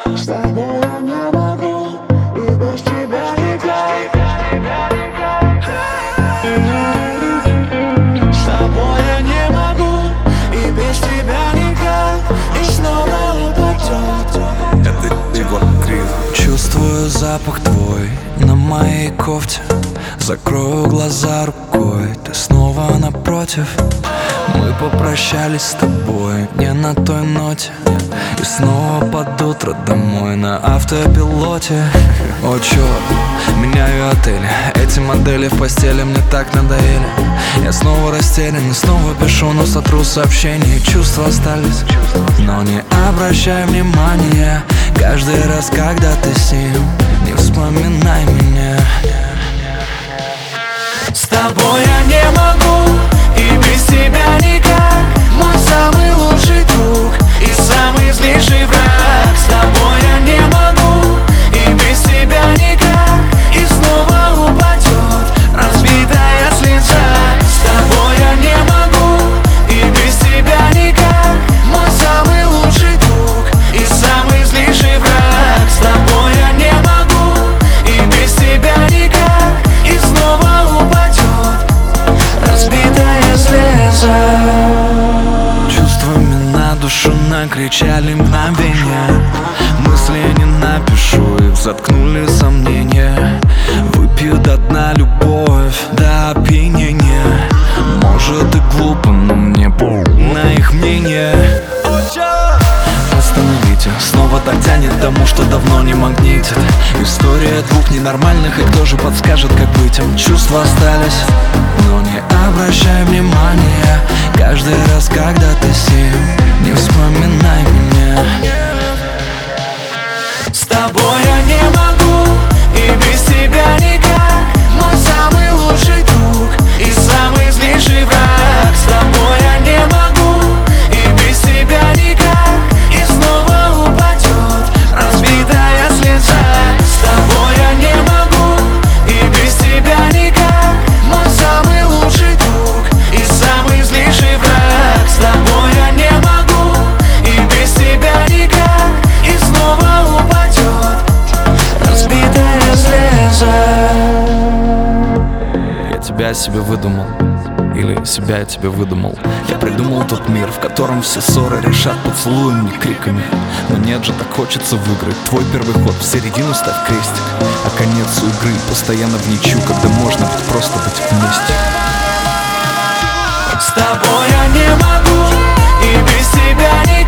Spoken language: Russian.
С тобой я не могу, и без тебя никак. С тобой я не могу, и без тебя никак. И снова упадет. Это Егор Крид. Чувствую запах твой на моей кофте. Закрою глаза рукой, ты снова напротив. Мы попрощались с тобой не на той ноте, и снова под утро домой на автопилоте. О, черт, меняю отель, эти модели в постели мне так надоели. Я снова растерян и снова пишу, но сотру сообщения. Чувства остались, но не обращай внимания. Каждый раз, когда ты с ним, не вспоминай меня. С тобой я не могу, и без тебя никак. Мой самый лучший друг и самый злейший враг. С тобой я не могу, и без тебя никак. И снова упадет разбитая слеза. С тобой я не могу, и без тебя никак. Мой самый лучший друг и самый злейший враг. С тобой я не могу, и без тебя никак. И снова упадет разбитая слеза. Чувствами на душу накричали мгновения. Мысли не напишу, их заткнули сомнения. Выпью до дна любовь до опьянения. Может и глупо, но мне похуй на их мнение. Остановите, снова так тянет к тому, что давно не магнитит. История двух ненормальных, и кто же подскажет, как быть им? Чувства остались, но не обращай внимания. Каждый раз, когда ты с ним, не вспоминай меня. С тобой я не могу, и без тебя никак. Мой самый лучший друг и самый злейший враг. С тобой я не могу, и без тебя никак. И снова упадет разбитая слеза. С тобой я не могу, и без тебя никак. Мой самый лучший друг и самый злейший враг. С тобой я не могу, и без тебя никак. И снова упадет разбитая слеза. Я тебя себе выдумал, или себя я тебе выдумал. Я придумал тот мир, в котором все ссоры решат поцелуем, не криками. Но нет же, так хочется выиграть. Твой первый ход, в середину ставь крестик, а конец у игры постоянно в ничью, когда можно просто быть вместе. С тобой я не могу, и без тебя не